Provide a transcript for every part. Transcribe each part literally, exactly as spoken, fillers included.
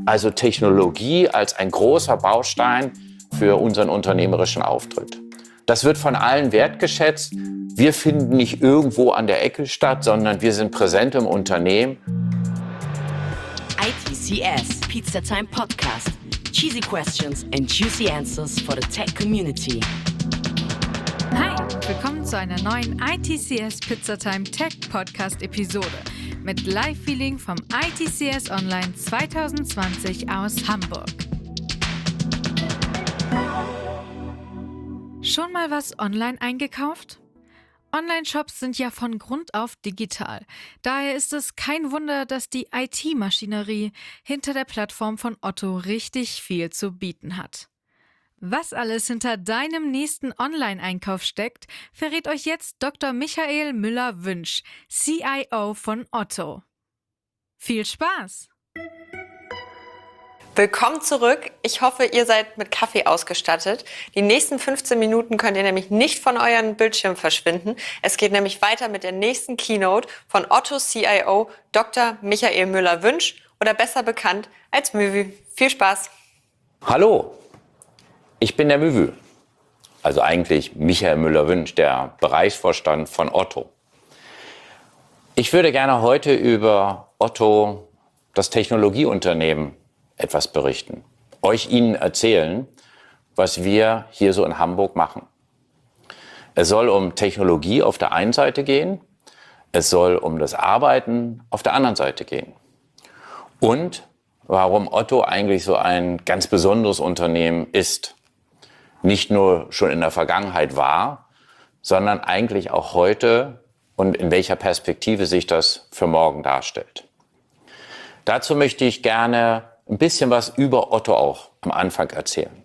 Also Technologie als ein großer Baustein für unseren unternehmerischen Auftritt. Das wird von allen wertgeschätzt. Wir finden nicht irgendwo an der Ecke statt, sondern wir sind präsent im Unternehmen. I T C S Pizza Time Podcast. Cheesy questions and juicy answers for the tech community. Hi, willkommen zu einer neuen I T C S Pizza Time Tech Podcast Episode mit Live-Feeling vom I T C S Online zwanzig zwanzig aus Hamburg. Schon mal was online eingekauft? Online-Shops sind ja von Grund auf digital. Daher ist es kein Wunder, dass die I T-Maschinerie hinter der Plattform von Otto richtig viel zu bieten hat. Was alles hinter deinem nächsten Online-Einkauf steckt, verrät euch jetzt Doktor Michael Müller-Wünsch, C I O von Otto. Viel Spaß! Willkommen zurück. Ich hoffe, ihr seid mit Kaffee ausgestattet. Die nächsten fünfzehn Minuten könnt ihr nämlich nicht von euren Bildschirmen verschwinden. Es geht nämlich weiter mit der nächsten Keynote von Otto C I O Doktor Michael Müller-Wünsch oder besser bekannt als Müvü. Viel Spaß! Hallo, ich bin der Müvü, also eigentlich Michael Müller-Wünsch, der Bereichsvorstand von Otto. Ich würde gerne heute über Otto, das Technologieunternehmen, etwas berichten, euch Ihnen erzählen, was wir hier so in Hamburg machen. Es soll um Technologie auf der einen Seite gehen, es soll um das Arbeiten auf der anderen Seite gehen. Und warum Otto eigentlich so ein ganz besonderes Unternehmen ist, nicht nur schon in der Vergangenheit war, sondern eigentlich auch heute und in welcher Perspektive sich das für morgen darstellt. Dazu möchte ich gerne ein bisschen was über Otto auch am Anfang erzählen.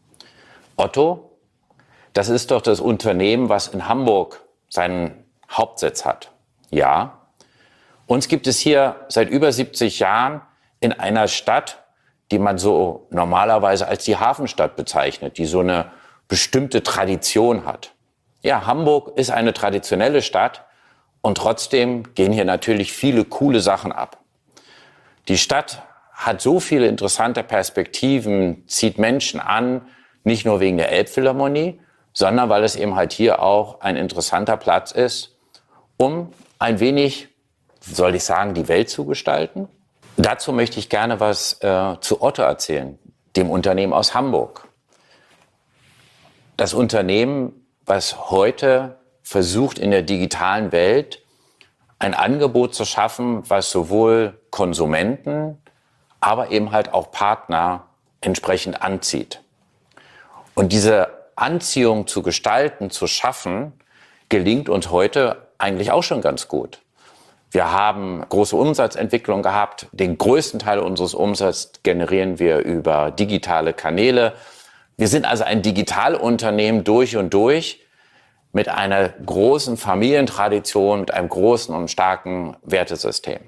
Otto, das ist doch das Unternehmen, was in Hamburg seinen Hauptsitz hat. Ja, uns gibt es hier seit über siebzig Jahren in einer Stadt, die man so normalerweise als die Hafenstadt bezeichnet, die so eine bestimmte Tradition hat. Ja, Hamburg ist eine traditionelle Stadt und trotzdem gehen hier natürlich viele coole Sachen ab. Die Stadt hat so viele interessante Perspektiven, zieht Menschen an, nicht nur wegen der Elbphilharmonie, sondern weil es eben halt hier auch ein interessanter Platz ist, um ein wenig, soll ich sagen, die Welt zu gestalten. Dazu möchte ich gerne was äh, zu Otto erzählen, dem Unternehmen aus Hamburg. Das Unternehmen, was heute versucht, in der digitalen Welt ein Angebot zu schaffen, was sowohl Konsumenten, aber eben halt auch Partner entsprechend anzieht. Und diese Anziehung zu gestalten, zu schaffen, gelingt uns heute eigentlich auch schon ganz gut. Wir haben große Umsatzentwicklung gehabt. Den größten Teil unseres Umsatzes generieren wir über digitale Kanäle. Wir sind also ein Digitalunternehmen durch und durch mit einer großen Familientradition, mit einem großen und starken Wertesystem.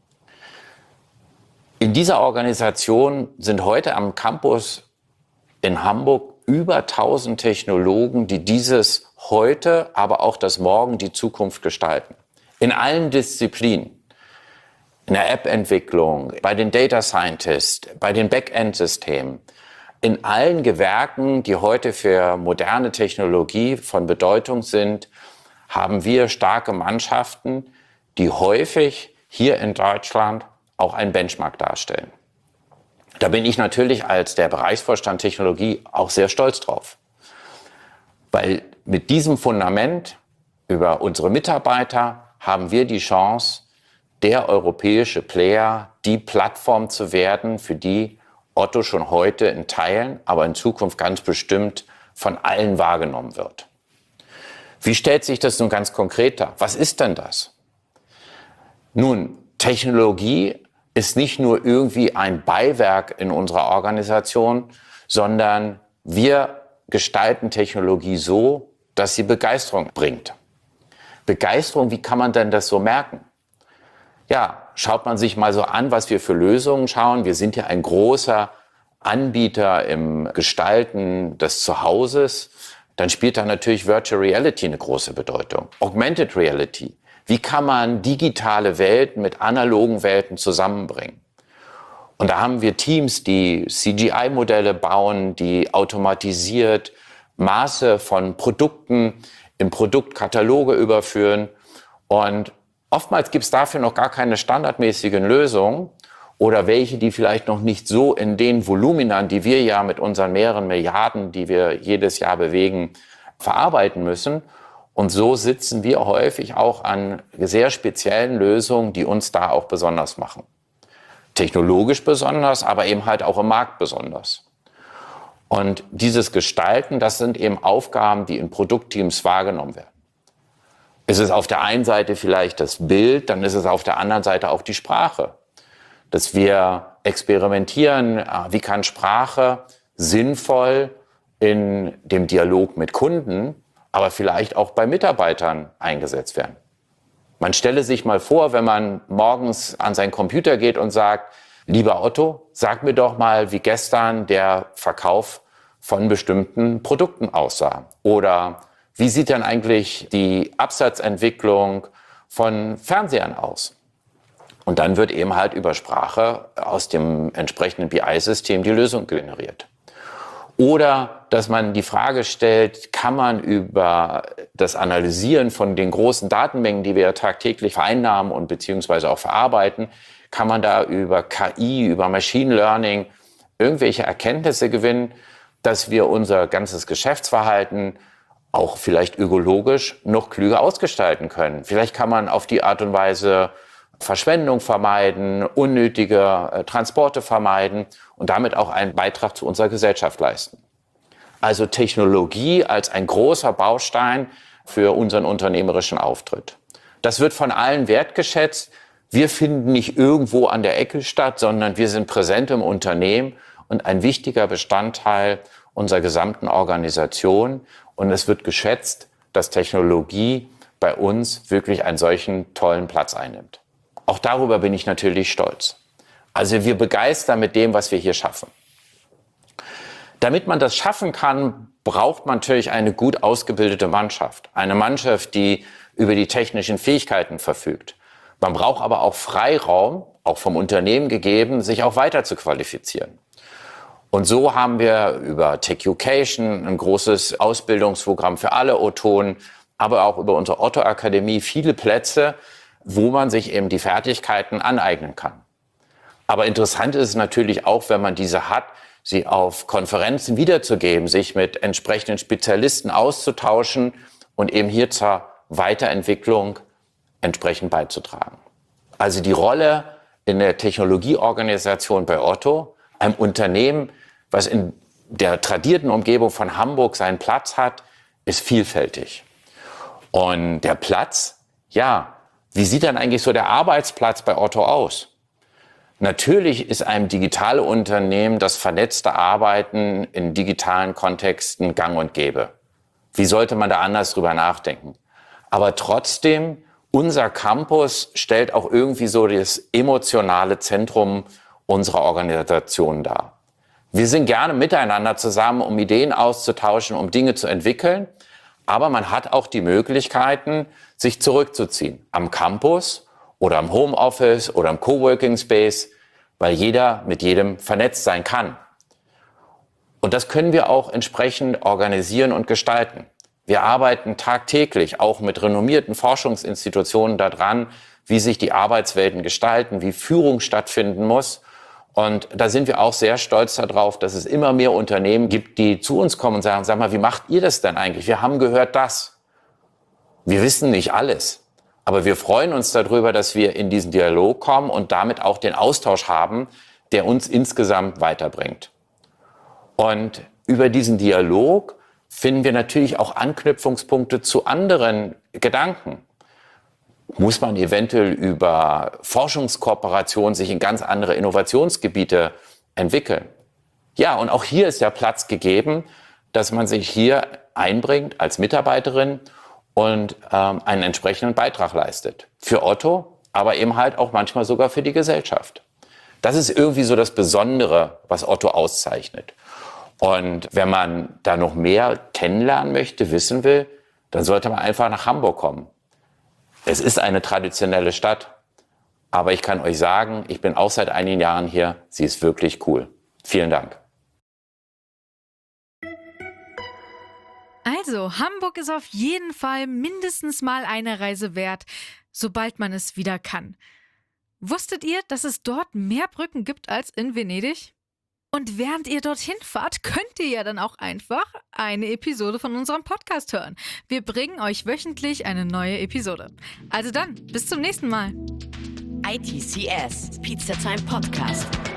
In dieser Organisation sind heute am Campus in Hamburg über tausend Technologen, die dieses heute, aber auch das Morgen, die Zukunft gestalten. In allen Disziplinen, in der App-Entwicklung, bei den Data Scientists, bei den Backend-Systemen, in allen Gewerken, die heute für moderne Technologie von Bedeutung sind, haben wir starke Mannschaften, die häufig hier in Deutschland auch ein Benchmark darstellen. Da bin ich natürlich als der Bereichsvorstand Technologie auch sehr stolz drauf. Weil mit diesem Fundament über unsere Mitarbeiter haben wir die Chance, der europäische Player, die Plattform zu werden, für die Otto schon heute in Teilen, aber in Zukunft ganz bestimmt von allen wahrgenommen wird. Wie stellt sich das nun ganz konkret dar? Was ist denn das? Nun, Technologie ist nicht nur irgendwie ein Beiwerk in unserer Organisation, sondern wir gestalten Technologie so, dass sie Begeisterung bringt. Begeisterung, wie kann man denn das so merken? Ja, schaut man sich mal so an, was wir für Lösungen schauen. Wir sind ja ein großer Anbieter im Gestalten des Zuhauses. Dann spielt da natürlich Virtual Reality eine große Bedeutung. Augmented Reality. Wie kann man digitale Welten mit analogen Welten zusammenbringen? Und da haben wir Teams, die C G I-Modelle bauen, die automatisiert Maße von Produkten in Produktkataloge überführen. Und oftmals gibt es dafür noch gar keine standardmäßigen Lösungen oder welche, die vielleicht noch nicht so in den Voluminern, die wir ja mit unseren mehreren Milliarden, die wir jedes Jahr bewegen, verarbeiten müssen. Und so sitzen wir häufig auch an sehr speziellen Lösungen, die uns da auch besonders machen. Technologisch besonders, aber eben halt auch im Markt besonders. Und dieses Gestalten, das sind eben Aufgaben, die in Produktteams wahrgenommen werden. Es ist auf der einen Seite vielleicht das Bild, dann ist es auf der anderen Seite auch die Sprache. Dass wir experimentieren, wie kann Sprache sinnvoll in dem Dialog mit Kunden, aber vielleicht auch bei Mitarbeitern eingesetzt werden. Man stelle sich mal vor, wenn man morgens an seinen Computer geht und sagt, lieber Otto, sag mir doch mal, wie gestern der Verkauf von bestimmten Produkten aussah. Oder wie sieht denn eigentlich die Absatzentwicklung von Fernsehern aus? Und dann wird eben halt über Sprache aus dem entsprechenden B I-System die Lösung generiert. Oder dass man die Frage stellt, kann man über das Analysieren von den großen Datenmengen, die wir tagtäglich vereinnahmen und beziehungsweise auch verarbeiten, kann man da über K I, über Machine Learning irgendwelche Erkenntnisse gewinnen, dass wir unser ganzes Geschäftsverhalten auch vielleicht ökologisch noch klüger ausgestalten können. Vielleicht kann man auf die Art und Weise Verschwendung vermeiden, unnötige äh, Transporte vermeiden und damit auch einen Beitrag zu unserer Gesellschaft leisten. Also Technologie als ein großer Baustein für unseren unternehmerischen Auftritt. Das wird von allen wertgeschätzt. Wir finden nicht irgendwo an der Ecke statt, sondern wir sind präsent im Unternehmen und ein wichtiger Bestandteil unserer gesamten Organisation. Und es wird geschätzt, dass Technologie bei uns wirklich einen solchen tollen Platz einnimmt. Auch darüber bin ich natürlich stolz. Also wir begeistern mit dem, was wir hier schaffen. Damit man das schaffen kann, braucht man natürlich eine gut ausgebildete Mannschaft. Eine Mannschaft, die über die technischen Fähigkeiten verfügt. Man braucht aber auch Freiraum, auch vom Unternehmen gegeben, sich auch weiter zu qualifizieren. Und so haben wir über Techucation ein großes Ausbildungsprogramm für alle O-Tonen, aber auch über unsere Otto-Akademie viele Plätze, wo man sich eben die Fertigkeiten aneignen kann. Aber interessant ist es natürlich auch, wenn man diese hat, sie auf Konferenzen wiederzugeben, sich mit entsprechenden Spezialisten auszutauschen und eben hier zur Weiterentwicklung entsprechend beizutragen. Also die Rolle in der Technologieorganisation bei Otto, einem Unternehmen, was in der tradierten Umgebung von Hamburg seinen Platz hat, ist vielfältig. Und der Platz, ja, wie sieht dann eigentlich so der Arbeitsplatz bei Otto aus? Natürlich ist einem digitale Unternehmen das vernetzte Arbeiten in digitalen Kontexten gang und gäbe. Wie sollte man da anders drüber nachdenken? Aber trotzdem, unser Campus stellt auch irgendwie so das emotionale Zentrum unserer Organisation dar. Wir sind gerne miteinander zusammen, um Ideen auszutauschen, um Dinge zu entwickeln. Aber man hat auch die Möglichkeiten, sich zurückzuziehen. Am Campus oder am Homeoffice oder am Coworking Space, weil jeder mit jedem vernetzt sein kann. Und das können wir auch entsprechend organisieren und gestalten. Wir arbeiten tagtäglich auch mit renommierten Forschungsinstitutionen daran, wie sich die Arbeitswelten gestalten, wie Führung stattfinden muss. Und da sind wir auch sehr stolz darauf, dass es immer mehr Unternehmen gibt, die zu uns kommen und sagen, sag mal, wie macht ihr das denn eigentlich? Wir haben gehört das. Wir wissen nicht alles, aber wir freuen uns darüber, dass wir in diesen Dialog kommen und damit auch den Austausch haben, der uns insgesamt weiterbringt. Und über diesen Dialog finden wir natürlich auch Anknüpfungspunkte zu anderen Gedanken. Muss man eventuell über Forschungskooperation sich in ganz andere Innovationsgebiete entwickeln? Ja, und auch hier ist der Platz gegeben, dass man sich hier einbringt als Mitarbeiterin und ähm, einen entsprechenden Beitrag leistet. Für Otto, aber eben halt auch manchmal sogar für die Gesellschaft. Das ist irgendwie so das Besondere, was Otto auszeichnet. Und wenn man da noch mehr kennenlernen möchte, wissen will, dann sollte man einfach nach Hamburg kommen. Es ist eine traditionelle Stadt, Aber ich kann euch sagen, ich bin auch seit einigen Jahren hier. Sie ist wirklich cool. Vielen Dank. Also, Hamburg ist auf jeden Fall mindestens mal eine Reise wert, sobald man es wieder kann. Wusstet ihr, dass es dort mehr Brücken gibt als in Venedig? Und während ihr dorthin fahrt, könnt ihr ja dann auch einfach eine Episode von unserem Podcast hören. Wir bringen euch wöchentlich eine neue Episode. Also dann, bis zum nächsten Mal. I T C S, Pizza Time Podcast.